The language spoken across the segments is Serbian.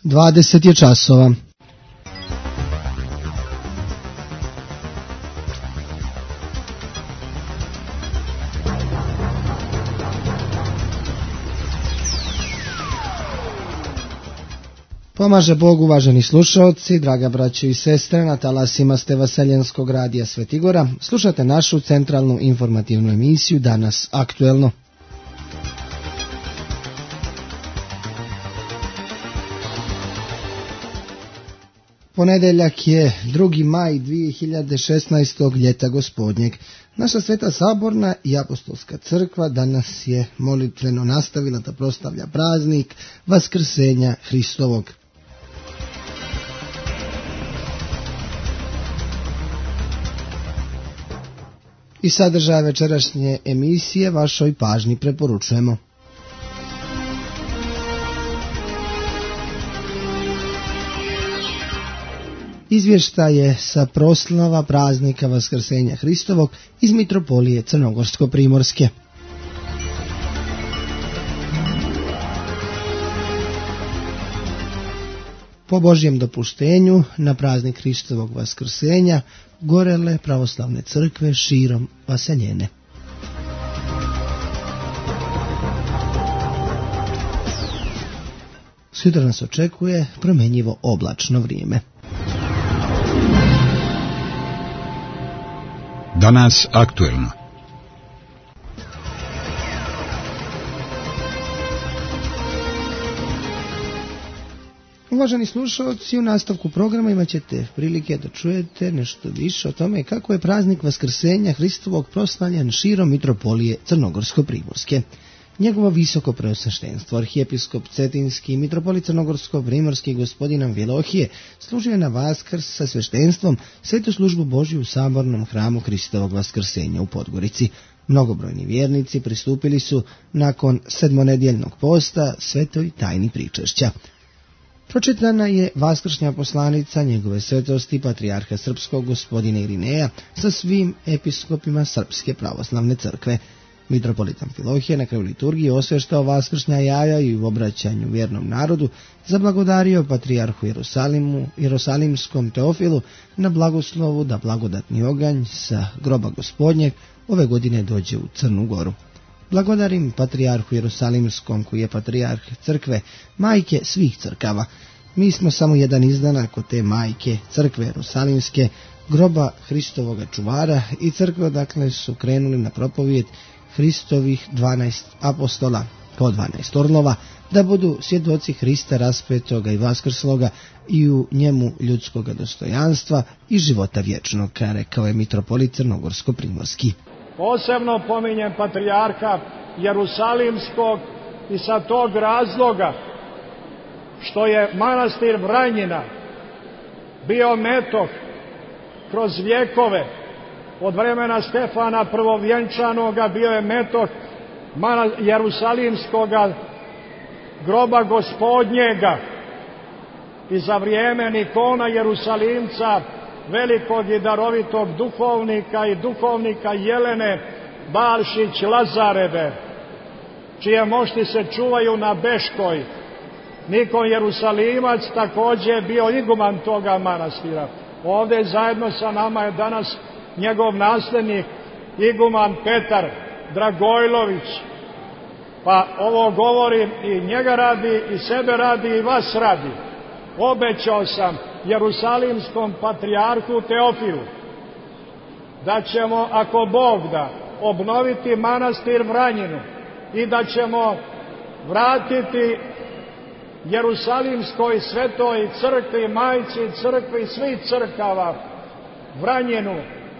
20 je časova. Pomaže Bog, uvaženi slušalci, draga braćo i sestre, na talasima ste Vaseljenskog radija Svetigora. Slušate našu centralnu informativnu emisiju Danas aktuelno. Ponedeljak je 2. maj 2016. ljeta gospodnjeg. Naša Sveta Saborna i Apostolska crkva danas je molitveno nastavila da proslavlja praznik Vaskrsenja Hristovog. I sadržaj večerašnje emisije vašoj pažnji preporučujemo. Izvještaje sa proslava praznika Vaskrsenja Hristovog iz Mitropolije Crnogorsko-Primorske. Po Božjem dopuštenju na praznik Hristovog Vaskrsenja gorele pravoslavne crkve širom Vaseljene. Sutra nas očekuje promjenjivo oblačno vrijeme. Danas aktuelno. Uvaženi slušalci, u nastavku programa imat ćete prilike da čujete nešto više o tome kako je praznik Vaskrsenja Hristovog proslavljan širom Mitropolije Crnogorsko-Primorske. Njegovo visoko preosveštenstvo, arhijepiskop Cetinski i mitropolit Crnogorsko-Primorski gospodin Amfilohije služio je na Vaskrs sa sveštenstvom svetu službu Božju u Sabornom hramu Hristovog Vaskrsenja u Podgorici. Mnogobrojni vjernici pristupili su nakon sedmonedjeljnog posta svetoj tajni pričešća. Pročitana je vaskršnja poslanica njegove svetosti patrijarha srpskog gospodina Irineja sa svim episkopima Srpske pravoslavne crkve. Mitropolit Amfilohije na kraju liturgije osveštao vaskršnja jaja i u obraćanju vjernom narodu zablagodario patrijarhu Jerusalimskom Teofilu na blagoslovu da blagodatni oganj sa groba gospodnjeg ove godine dođe u Crnu Goru. Blagodarim patrijarhu Jerusalimskom, koji je patrijarh crkve, majke svih crkava. Mi smo samo jedan izdanak od te majke, crkve Jerusalimske, groba Hristovoga čuvara i crkve odakle su krenuli na propovijed Hristovih 12 apostola, po 12 orlova, da budu svjedoci Hrista raspetoga i vaskrsloga i u njemu ljudskoga dostojanstva i života vječnog, rekao je mitropolit Crnogorsko-Primorski. Posebno pominjem patrijarha Jerusalimskog i sa tog razloga što je manastir Vranjina bio metoh kroz vjekove. Od vremena Stefana Prvovjenčanoga bio je metoh Jerusalimskoga groba gospodnjega i za vrijeme Nikona Jerusalimca, velikog i darovitog duhovnika i duhovnika Jelene Balšić Lazareve, čije mošti se čuvaju na Beškoj. Nikon Jerusalimac također je bio iguman toga manastira. Ovdje zajedno sa nama je danas njegov nasljednik, iguman Petar Dragojlović. Pa ovo govorim i njega radi, i sebe radi, i vas radi. Obećao sam Jerusalimskom patrijarhu Teofilu da ćemo, ako Bog da, obnoviti manastir Vranjinu i da ćemo vratiti Jerusalimskoj svetoj crkvi, majci crkvi svih crkava Vranjinu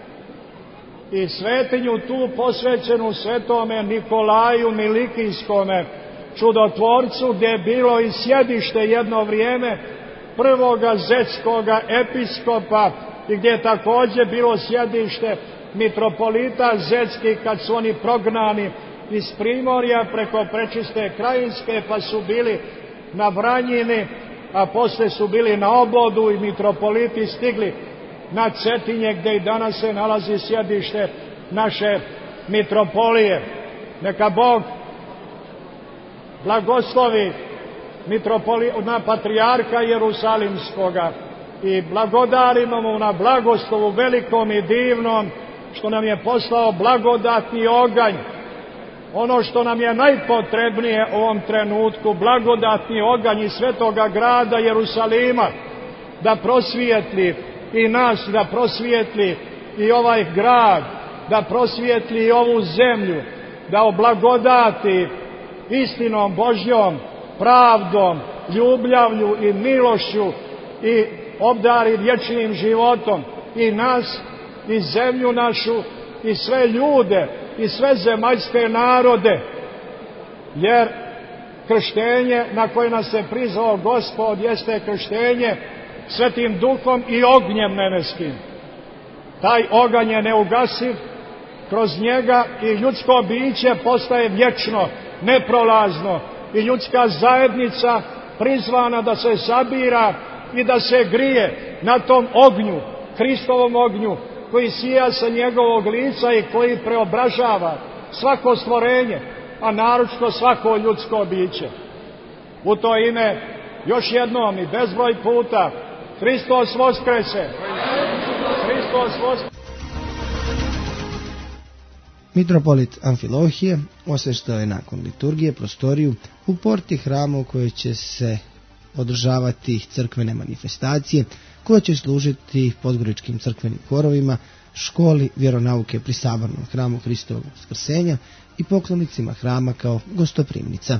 i svetinju tu posvećenu svetome Nikolaju Milikijskome, čudotvorcu, gdje je bilo i sjedište jedno vrijeme prvoga zetskoga episkopa i gdje je također bilo sjedište mitropolita zetskih kad su oni prognani iz Primorja preko Prečiste Krajinske, pa su bili na Vranjini, a poslije su bili na Obodu i mitropoliti stigli na Cetinje, gdje i danas se nalazi sjedište naše mitropolije. Neka Bog blagoslovi na patrijarha Jerusalimskoga i blagodarimo mu na blagoslovu velikom i divnom što nam je poslao blagodatni oganj. Ono što nam je najpotrebnije u ovom trenutku, blagodatni oganj iz svetoga grada Jerusalima, da prosvijetli i nas, da prosvijetli i ovaj grad, da prosvijetli i ovu zemlju, da oblagodati istinom Božjom, pravdom, ljubavlju i milošću i obdari vječnim životom i nas, i zemlju našu, i sve ljude, i sve zemaljske narode, jer krštenje na koje nas se prizvao Gospod jeste krštenje Svetim Duhom i ognjem nebeskim. Taj oganj je neugasiv, kroz njega i ljudsko biće postaje vječno, neprolazno, i ljudska zajednica prizvana da se sabira i da se grije na tom ognju, Hristovom ognju, koji sija sa njegovog lica i koji preobražava svako stvorenje, a naročito svako ljudsko biće. U to ime još jednom i bezbroj puta Hristos Voskrese! Hristos Voskrese! Mitropolit Amfilohije osveštao je nakon liturgije prostoriju u porti hrama u kojoj će se održavati crkvene manifestacije, koja će služiti podgoričkim crkvenim horovima, školi vjeronauke pri Sabornom hramu Hristovog Vaskrsenja i poklonicima hrama kao gostoprimnica.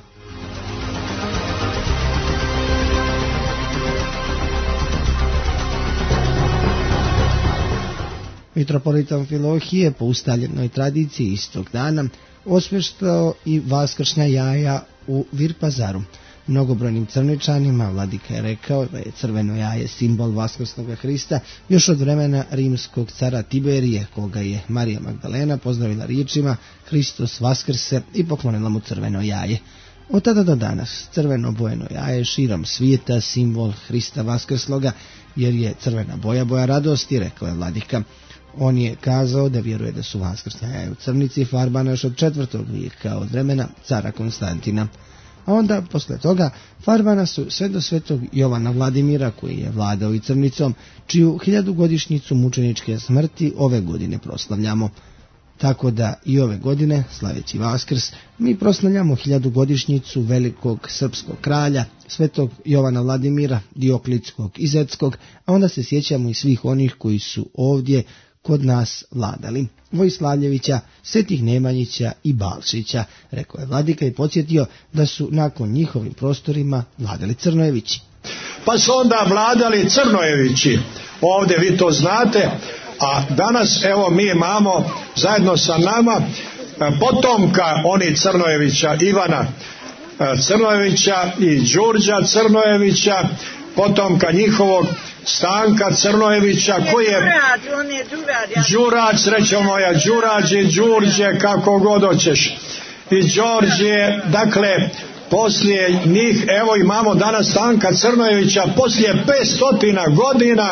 Mitropolit Amfilohije po ustaljenoj tradiciji istog dana osveštao i vaskršnja jaja u Virpazaru. Mnogobrojnim crničanima vladika je rekao da je crveno jaje simbol vaskrsnog Hrista još od vremena rimskog cara Tiberije, koga je Marija Magdalena pozdravila riječima Hristos Vaskrse i poklonila mu crveno jaje. Od tada do danas crveno bojeno jaje širom svijeta simbol Hrista Vaskrsloga, jer je crvena boja radosti, rekao je vladika. On je kazao da vjeruje da su vaskrsna jaja u crnici farbana još od 4. vijeka od vremena cara Konstantina. A onda, posle toga, farbana su sve do svetog Jovana Vladimira, koji je vladao i crnicom, čiju 1000-godišnjicu mučeničke smrti ove godine proslavljamo. Tako da i ove godine, slaveći Vaskrs, mi proslavljamo 1000-godišnjicu velikog srpskog kralja, svetog Jovana Vladimira, Dioklitskog i Zetskog, a onda se sjećamo i svih onih koji su ovdje kod nas vladali, Vojslavljevića, Svetih Nemanjića i Balšića, rekao je vladika i podsjetio da su nakon njihovim prostorima vladali Crnojevići. Pa su onda vladali Crnojevići, ovdje vi to znate, a danas evo mi imamo zajedno sa nama potomka oni Crnojevića, Ivana Crnojevića i Đurđa Crnojevića, potomka njihovog Stanka Crnojevića, koji je Đurađ, srećo moja, Đurađ i Đurđe, kako god hoćeš. I Đorđe, dakle, poslije njih, evo imamo danas Stanka Crnojevića, poslije 500 godina,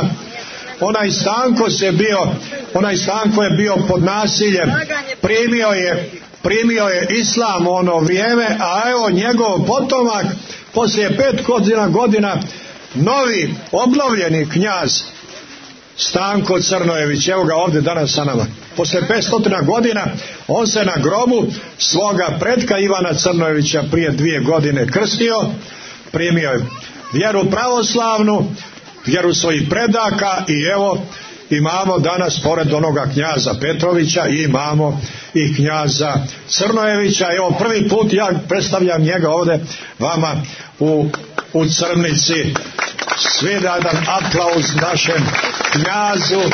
onaj Stanko je bio pod nasiljem, primio je islam u ono vrijeme, a evo njegov potomak, poslije 500 godina, novi, obnovljeni knjaz Stanko Crnojević, evo ga ovdje danas sa nama. Poslije 500 godina on se na grobu svoga pretka Ivana Crnojevića prije 2 godine krstio, primio je vjeru pravoslavnu, vjeru svojih predaka i evo imamo danas pored onoga knjaza Petrovića imamo i knjaza Crnojevića. Evo prvi put ja predstavljam njega ovdje vama u Crnici. Svi da jedan aplauz našem knjazu.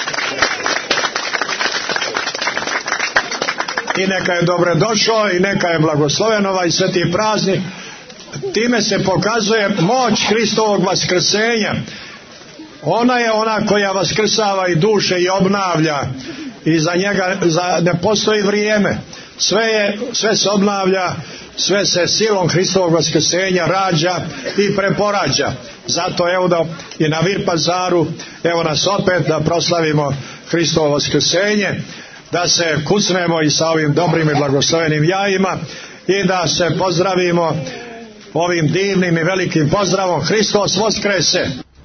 I neka je dobrodošao i neka je blagosloven ovaj sveti praznik. Time se pokazuje moć Hristovog vaskrsenja. Ona je ona koja vaskrsava i duše i obnavlja i za njega ne postoji vrijeme. Sve se obnavlja, sve se silom Hristovog vaskrsenja rađa i preporađa. Zato evo da i na Virpazaru, evo nas opet da proslavimo Hristovo vaskrsenje, da se kucnemo i sa ovim dobrim i blagoslovenim jajima i da se pozdravimo ovim divnim i velikim pozdravom Hristos Voskrese.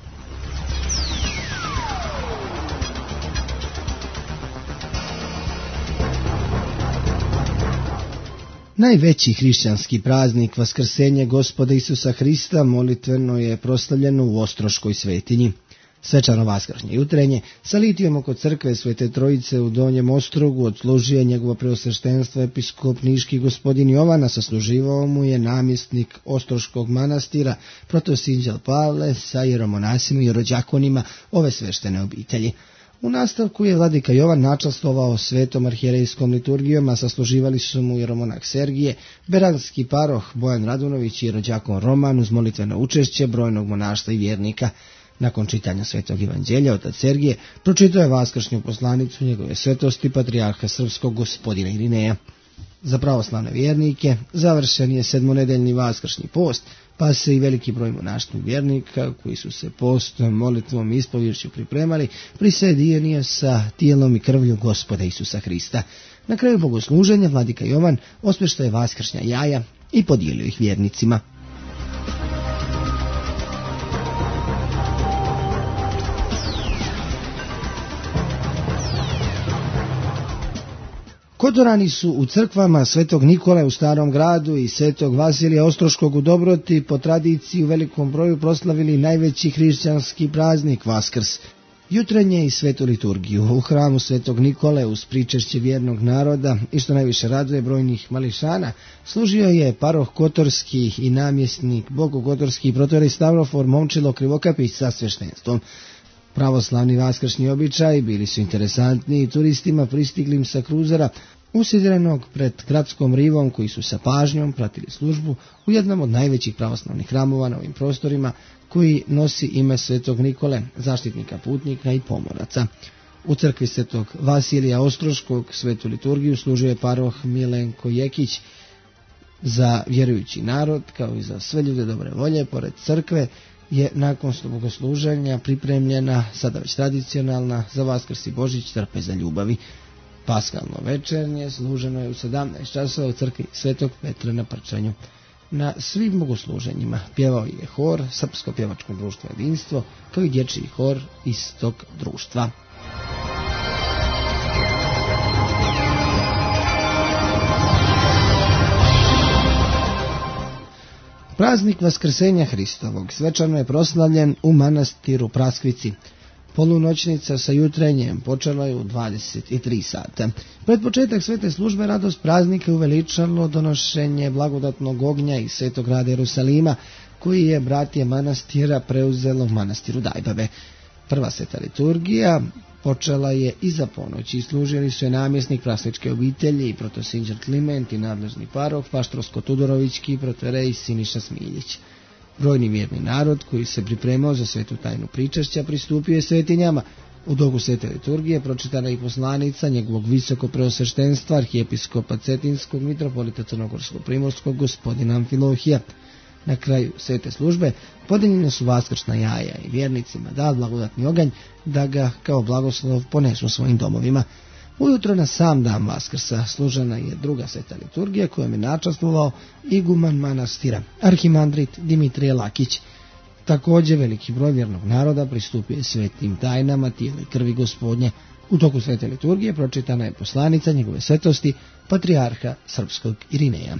Najveći hrišćanski praznik Vaskrsenje Gospoda Isusa Hrista molitveno je proslavljeno u Ostroškoj svetinji. Svečano vaskršnje jutrenje sa litijom oko crkve Svete Trojice u Donjem Ostrogu odslužio njegovo preosveštenstvo episkop niški gospodin Jovan, a sasluživao mu je namjesnik Ostroškog manastira protosinđel Pavle sa jeromonasima i rođakonima ove sveštene obitelji. U nastavku je vladika Jovan načastvovao svetom arhijerejskom liturgijom, a sasluživali su mu jeromonah Sergije, beranski paroh Bojan Radunović i rođakon Roman uz molitveno učešće brojnog monaštva i vjernika. Nakon čitanja svetog evanđelja, otac Sergije pročitao je vaskršnju poslanicu njegove svetosti patrijarha srpskog gospodina Irineja. Za pravoslavne vjernike završen je sedmonedeljni vaskršnji post, pa se i veliki broj monaštnih vjernika koji su se postom, molitvom i ispovješću pripremali prisjedinio sa tijelom i krvlju Gospoda Isusa Hrista. Na kraju bogosluženja vladika Jovan ospeštao je vaskršnja jaja i podijelio ih vjernicima. Kotorani su u crkvama Svetog Nikole u Starom gradu i Svetog Vasilija Ostroškog u Dobroti po tradiciji u velikom broju proslavili najveći hrišćanski praznik Vaskrs. Jutrenje i svetu liturgiju u hramu Svetog Nikole uz pričešće vjernog naroda i što najviše raduje brojnih mališana služio je paroh Kotorski i namjesnik Bogokotorski protorej Stavrofor Momčilo Krivokapić sa sveštenstvom. Pravoslavni vaskršnji običaji bili su interesantni i turistima pristiglim sa kruzera usidrenog pred gradskom rivom koji su sa pažnjom pratili službu u jednom od najvećih pravoslavnih hramova na ovim prostorima koji nosi ime Svetog Nikole, zaštitnika putnika i pomoraca. U crkvi Svetog Vasilija Ostroškog svetu liturgiju služio je paroh Milenko Jekić. Za vjerujući narod, kao i za sve ljude dobre volje, pored crkve je nakon bogosluženja pripremljena, sada već tradicionalna, za Vaskrs i Božić trpeza ljubavi. Paskalno večernje služeno je u 17 časova u crkvi Svetog Petra na Prčanju. Na svim bogosluženjima pjevao je hor Srpsko pjevačko društvo Jedinstvo, kao i dječji hor istog društva. Praznik Vaskrsenja Hristovog svečano je proslavljen u manastiru Praskvici. Polunoćnica sa jutrenjem počela je u 23 sata. Pred početak svete službe radost praznika uveličalo donošenje blagodatnog ognja iz svetog grada Jerusalima, koji je bratije manastira preuzelo u manastiru Dajbave. Prva sveta liturgija počela je iza ponoći i služili su je namjesnik Prasničke obitelji i protosinđer Kliment i nadležni paroh Paštrovsko-Tudorovićki i protorej Siniša Smiljić. Brojni vjerni narod koji se pripremao za svetu tajnu pričešća pristupio je svetinjama. U dogu svete liturgije pročitana i poslanica njegovog visoko preosveštenstva arhijepiskopa Cetinskog mitropolita Crnogorsko-Primorskog gospodina Amfilohija. Na kraju svete službe podijeljene su vaskršna jaja i vjernicima dat blagodatni oganj da ga kao blagoslov ponesu svojim domovima. Ujutro na sam dan Vaskrsa služena je druga sveta liturgija kojom je načastvovao iguman manastira, arhimandrit Dimitrije Lakić. Također veliki broj vjernog naroda pristupio je svetim tajnama tijela i krvi Gospodnje. U toku svete liturgije pročitana je poslanica njegove svetosti patrijarha srpskog Irineja.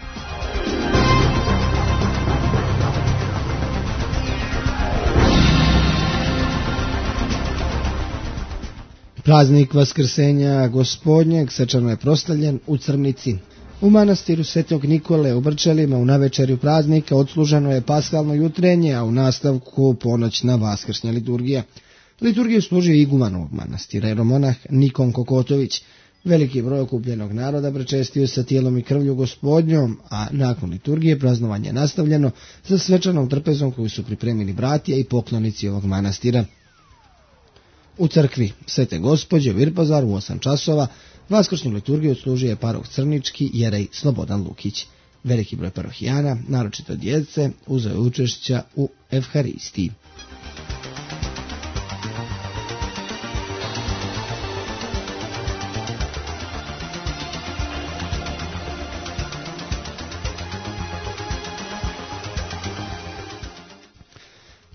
Praznik Vaskrsenja Gospodnjeg svečano je proslavljen u Crnici. U manastiru Svetog Nikole u Brčelima u navečerju praznika odsluženo je paskalno jutrenje, a u nastavku ponoćna vaskršnja liturgija. Liturgiju služio iguman ovog manastira, jeromonah Nikon Kokotović. Veliki broj okupljenog naroda prečestio sa tijelom i krvlju Gospodnjom, a nakon liturgije praznovanje je nastavljeno sa svečanom trpezom koju su pripremili bratije i poklonici ovog manastira. U crkvi Svete Gospođe u Virpazaru u 8 časova vaskršnju liturgiju odslužio je paroh Crnički jerej Slobodan Lukić. Veliki broj parohijana, naročito djece, uzeo je učešća u Evharistiji.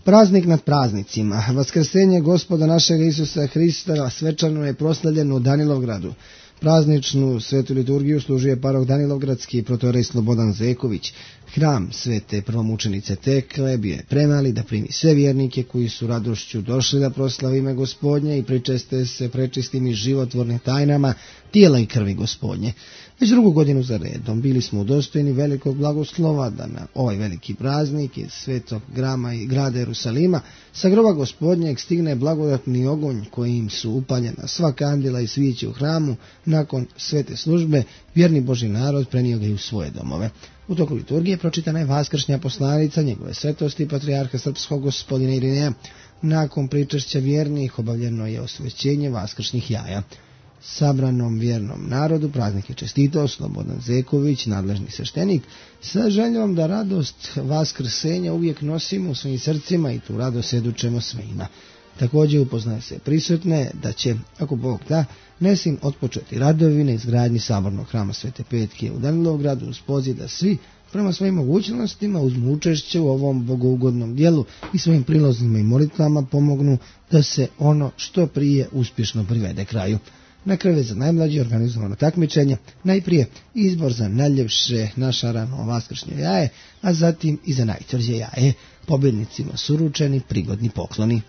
Praznik nad praznicima. Vaskrsenje Gospoda našega Isusa Hrista svečano je proslavljeno u Danilovgradu. Prazničnu svetu liturgiju služio je parok Danilovgradski protorej Slobodan Zeković. Hram svete prvomučenice Tekle bio je premali da primi sve vjernike koji su radošću došli da proslave ime Gospodnje i pričeste se prečistim i životvornim tajnama tijela i krvi Gospodnje. Već drugu godinu za redom bili smo udostojeni velikog blagoslova da na ovaj veliki praznik iz svetog grama i grada Jerusalima sa groba Gospodnjeg stigne blagodatni ogonj kojim su upaljena sva kandila i svijeće u hramu. Nakon svete službe vjerni Božji narod prenio ga i u svoje domove. U toku liturgije pročitana je vaskršnja poslanica njegove svetosti patrijarha srpskog gospodina Irineja. Nakon pričešća vjernih obavljeno je osvećenje vaskršnjih jaja. Sabranom vjernom narodu praznik je čestitao Slobodan Zeković, nadležni sveštenik, sa željom da radost vaskrsenja uvijek nosimo u svojim srcima i tu radost svjedočimo svima. Također upoznaje se prisutne da će, ako Bog da, nesim otpočeti radovi na izgradnji sabornog hrama Svete Petke u Danilovgradu uz poziv da svi prema svojim mogućnostima uzmu učešće u ovom bogougodnom dijelu i svojim prilozima i molitvama pomognu da se ono što prije uspješno privede kraju. Na kraju za najmlađe organizovano takmičenje, najprije izbor za najljepše našarano vaskršnje jaje, a zatim i za najtvrđe jaje. Pobjednicima su uručeni prigodni pokloni.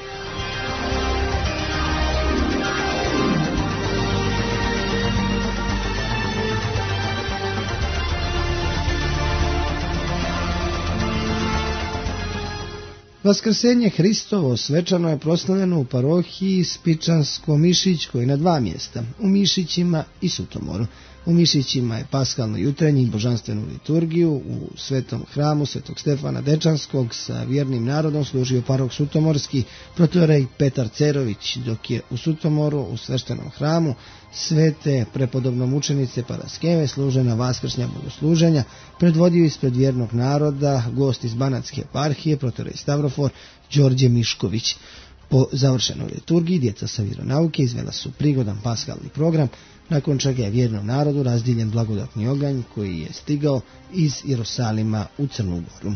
Vaskrsenje Hristovo svečano je proslavljeno u parohiji Spičansko-Mišićkoj na dva mjesta, u Mišićima i Sutomoru. U Mišićima je paskalno jutrenje i božanstvenu liturgiju u svetom hramu Svetog Stefana Dečanskog sa vjernim narodom služio parok Sutomorski protorej Petar Cerović, dok je u Sutomoru u sveštenom hramu svete prepodobno mučenice Paraskeve služena vaskršnja bogosluženja, predvodio ispred vjernog naroda gost iz Banatske eparhije protorej Stavrofor Đorđe Mišković. Po završenoj liturgiji djeca sa vjeronauke izvela su prigodan paskalni program, nakon čega je vjernom narodu razdjeljen blagodatni oganj koji je stigao iz Jerusalima u Crnu Goru.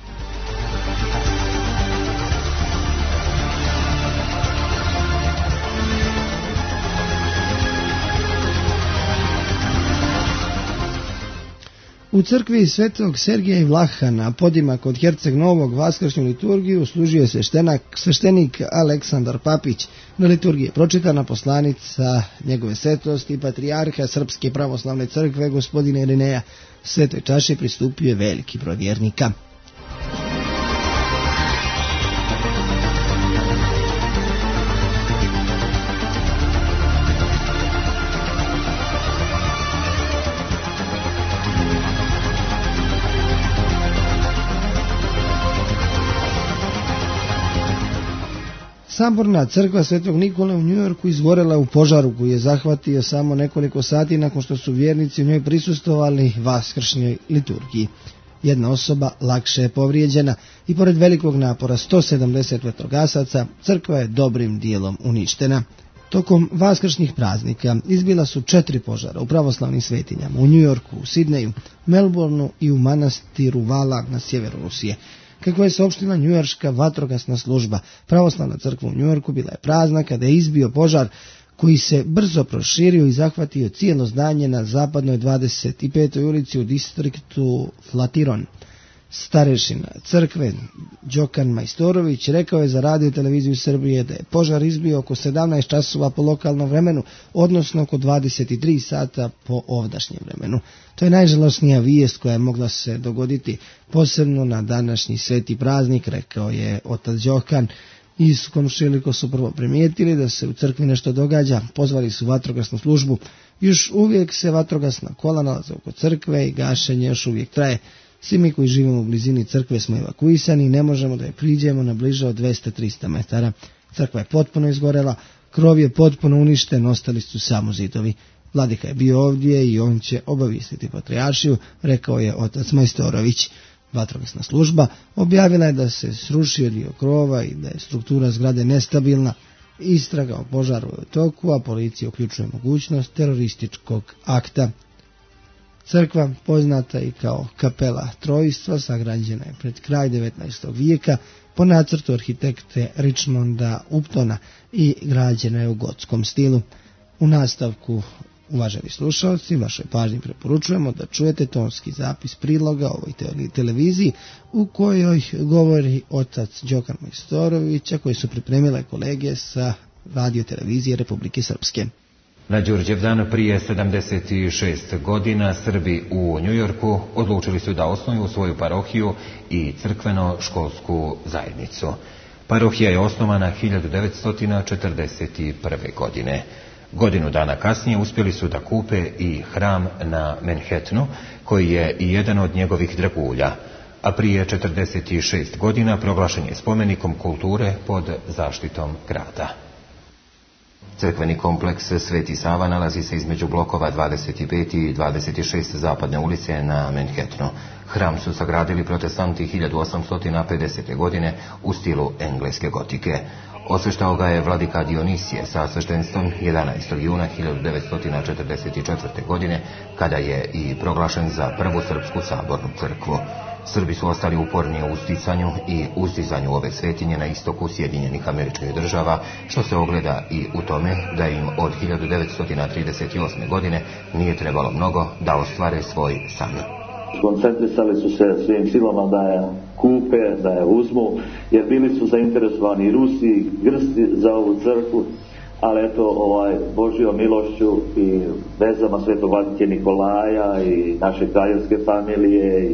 U crkvi svetog Sergija i Vlahana, podimak od Herceg Novog, vaskršnju liturgiju služio je sveštenik Aleksandar Papić. Na liturgiji je pročitana poslanica njegove svetosti i patrijarha Srpske pravoslavne crkve gospodina Irineja. Svetoj čaši pristupio je veliki broj vjernika. Saborna crkva Svetog Nikole u Njujorku izgorela u požaru koji je zahvatio samo nekoliko sati nakon što su vjernici u njoj prisustvovali vaskršnjoj liturgiji. Jedna osoba lakše je povrijeđena i pored velikog napora 170 vatrogasaca crkva je dobrim dijelom uništena. Tokom vaskršnjih praznika izbila su 4 požara u pravoslavnim svetinjama u Njujorku, u Sidneju, Melbourneu i u manastiru Vala na sjeveru Rusije. Kako je saopštila njujorška vatrogasna služba, pravoslavna crkva u Njujorku bila je prazna kada je izbio požar koji se brzo proširio i zahvatio cijelo zdanje na zapadnoj 25. ulici u distriktu Flatiron. Starešina crkve Đokan Majstorović rekao je za radio i televiziju Srbije da je požar izbio oko 17 časova po lokalnom vremenu, odnosno oko 23 sata po ovdašnjem vremenu. To je najžalosnija vijest koja je mogla se dogoditi, posebno na današnji sveti praznik, rekao je otac Đokan. Iz komšiliko su prvo primijetili da se u crkvi nešto događa, pozvali su vatrogasnu službu. Još uvijek se vatrogasna kola nalaze oko crkve i gašenje još uvijek traje. Svi mi koji živimo u blizini crkve smo evakuisani i ne možemo da je priđemo na bliže od 200-300 metara. Crkva je potpuno izgorela, krov je potpuno uništen, ostali su samo zidovi. Vladika je bio ovdje i on će obavijestiti patrijaršiju, rekao je otac Majstorović. Vatrogasna služba objavila je da se srušio dio krova i da je struktura zgrade nestabilna. Istraga o požaru je u toku, a policija uključuje mogućnost terorističkog akta. Crkva, poznata i kao kapela Trojstva, sagrađena je pred kraj 19. vijeka po nacrtu arhitekte Richmonda Uptona i građena je u gotskom stilu. U nastavku, uvaženi slušalci, vašoj pažnji preporučujemo da čujete tonski zapis priloga ovoj televiziji u kojoj govori otac Đokan Majstorovića, koji su pripremile kolege sa radio televizije Republike Srpske. Na Đurđevdan prije 76 godina Srbi u Njujorku odlučili su da osnuju svoju parohiju i crkveno-školsku zajednicu. Parohija je osnovana 1941. godine. Godinu dana kasnije uspjeli su da kupe i hram na Manhattanu, koji je i jedan od njegovih dragulja, a prije 46 godina proglašen je spomenikom kulture pod zaštitom grada. Crkveni kompleks Sveti Sava nalazi se između blokova 25 i 26 zapadne ulice na Manhattanu. Hram su sagradili protestanti 1850. godine u stilu engleske gotike. Osveštao ga je vladika Dionisije sa sveštenstvom 11. juna 1944. godine, kada je i proglašen za prvu srpsku sabornu crkvu. Srbi su ostali uporni u usticanju i uzdizanju ove svetinje na istoku Sjedinjenih Američkih Država, što se ogleda i u tome da im od 1938. godine nije trebalo mnogo da ostvare svoj san. Koncentrisali su se svim silama da je kupe, da je uzmu, jer bili su zainteresovani i Rusi, i Grci za ovu crkvu, ali eto, Božjom milošću i vezama Svetog Vladike Nikolaja i naše kraljevske familije i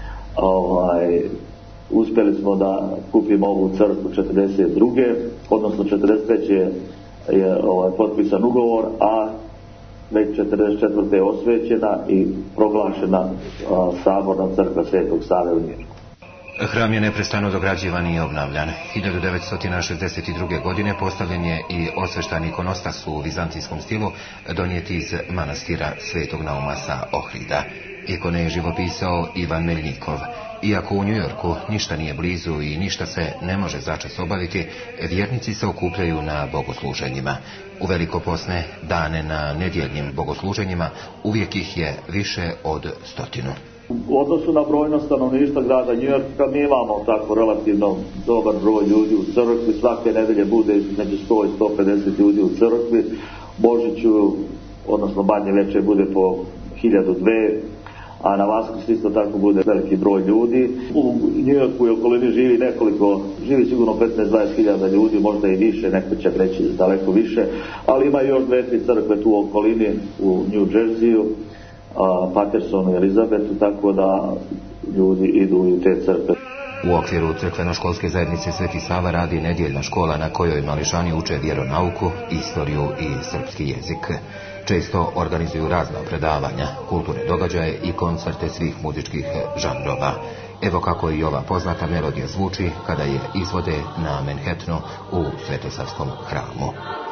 uspjeli smo da kupimo ovu crkvu 42. odnosno 43. je potpisan ugovor, a već 44. je osvećena i proglašena saborna crkva Svetog Save u Njujorku. Hram je neprestano dograđivan i obnavljan. 1962. godine postavljen je i osveštani ikonostas u vizantijskom stilu, donijeti iz manastira Svetog Nauma sa Ohrida. Ikone je živopisao Ivan Meljnikov. Iako u Njujorku ništa nije blizu i ništa se ne može začas obaviti, vjernici se okupljaju na bogosluženjima. U velikoposne dane na nedjeljnim bogosluženjima uvijek ih je više od 100. U odnosu na brojno stanovništva grada Njujorka mi imamo tako relativno dobar broj ljudi u crkvi. Svake nedelje bude između 100 i 150 ljudi u crkvi. Božiću, odnosno Badnje večer, bude po 1000-2, a na Vaskrs isto tako bude veliki broj ljudi. U Njujorku i okolini živi sigurno 15-20 hiljada ljudi, možda i više, neko će reći daleko više, ali ima još 2-3 crkve tu u okolini, u New Jerseyu, Patersonu i Elizabetu, tako da ljudi idu u te crkve. U okviru crkveno-školske zajednice Sveti Sava radi nedjeljna škola na kojoj mališani uče vjeronauku, istoriju i srpski jezik. Često organizuju razna predavanja, kulturne događaje i koncerte svih muzičkih žanrova. Evo kako i ova poznata melodija zvuči kada je izvode na Manhattanu u Svetosavskom hramu.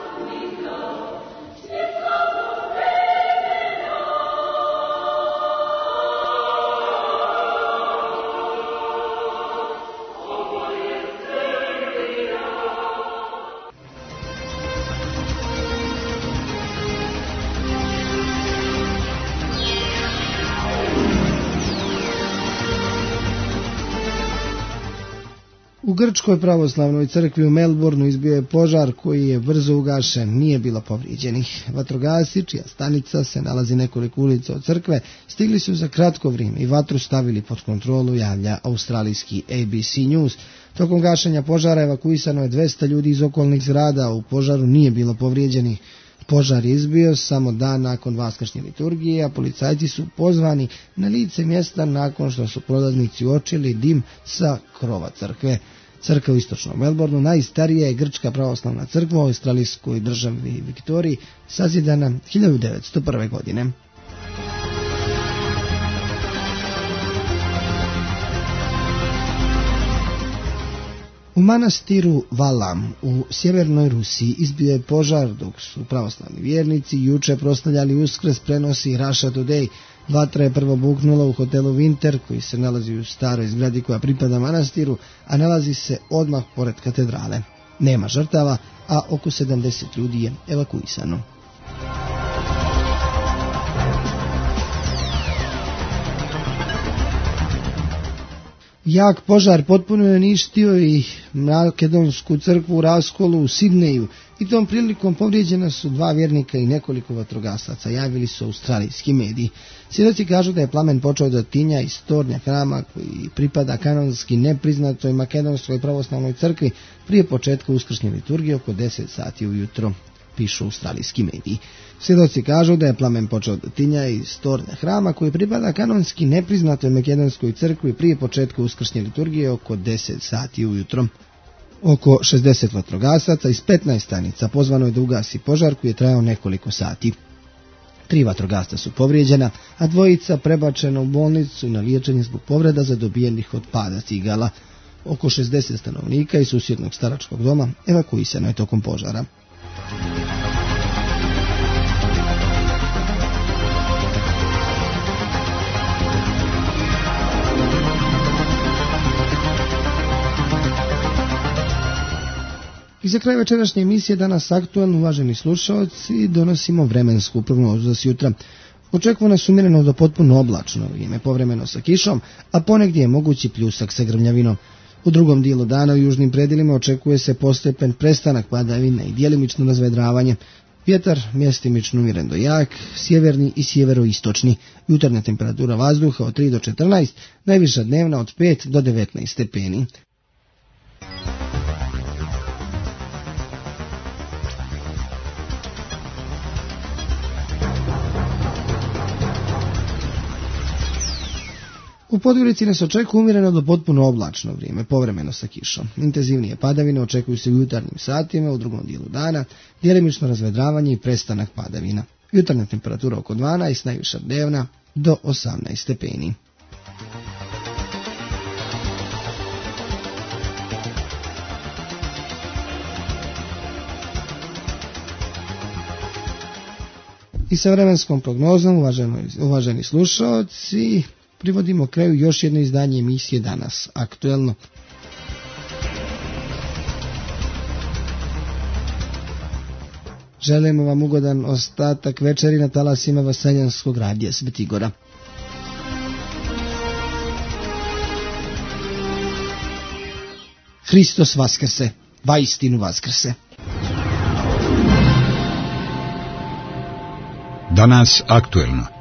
U Grčkoj pravoslavnoj crkvi u Melbourneu izbio je požar koji je brzo ugašen, nije bilo povrijeđenih. Vatrogasci, čija stanica se nalazi nekoliko ulica od crkve, stigli su za kratko vrijeme i vatru stavili pod kontrolu, javlja australijski ABC News. Tokom gašenja požara evakuisano je 200 ljudi iz okolnih zgrada, a u požaru nije bilo povrijeđenih. Požar je izbio samo dan nakon vaskršnje liturgije, a policajci su pozvani na lice mjesta nakon što su prolaznici uočili dim sa krova crkve. Crkva u istočnom Melbourneu najstarija je grčka pravoslavna crkva u australijskoj državi Viktoriji, sazidana 1901. godine. U manastiru Valam u sjevernoj Rusiji izbio je požar dok su pravoslavni vjernici juče proslavljali Uskrs, prenosi Russia Today. Vatra je prvo buknula u hotelu Winter koji se nalazi u staroj zgradi koja pripada manastiru, a nalazi se odmah pored katedrale. Nema žrtava, a oko 70 ljudi je evakuisano. Jak požar potpuno je uništio i makedonsku crkvu u Raskolu u Sidneju i tom prilikom povrijeđena su 2 vjernika i nekoliko vatrogasaca, javili su australijski mediji. Svjedoci kažu da je plamen počeo da tinja iz tornja hrama koji pripada kanonski nepriznatoj makedonskoj pravoslavnoj crkvi prije početka uskršnje liturgije oko 10 sati ujutro, pišu australijski mediji. Svjedoci kažu da je plamen počeo da tinja iz tornja hrama koji pripada kanonski nepriznatoj makedonskoj crkvi prije početka uskršnje liturgije oko 10 sati ujutro. Oko 60 vatrogasaca iz 15 stanica pozvano je da ugasi požar koji je trajao nekoliko sati. 3 vatrogasca su povrijeđena, a 2 prebačena u bolnicu na liječenje zbog povreda zadobijenih od pada cigala. Oko 60 stanovnika iz susjednog staračkog doma evakuisano je tokom požara. I za kraj večerašnje emisije Danas aktualno, uvaženi slušalci, donosimo vremensku prognozu za sutra. Očekuje nas umjereno do potpuno oblačno vrijeme, povremeno sa kišom, a ponegdje je mogući pljusak sa grmljavinom. U drugom dijelu dana u južnim predjelima očekuje se postepen prestanak padavina i djelimično razvedravanje. Vjetar mjestimično umjeren do jak, sjeverni i sjeveroistočni. Jutarnja temperatura vazduha od 3 do 14, najviša dnevna od 5 do 19 stepeni. U Podgorici nas očekuje umjereno do potpuno oblačno vrijeme, povremeno sa kišom. Intenzivnije padavine očekuju se u jutarnjim satima, u drugom dijelu dana, djelimično razvedravanje i prestanak padavina. Jutarnja temperatura oko 12, najviša dnevna do 18 stepeni. I sa vremenskom prognozom, uvaženi slušalci, privodimo kraju još jedno izdanje emisije Danas aktuelno. Želimo vam ugodan ostatak večeri na talasima Vaseljanskog radija Sveti Gora. Hristos vaskrse, vaistinu vaskrse. Danas aktuelno.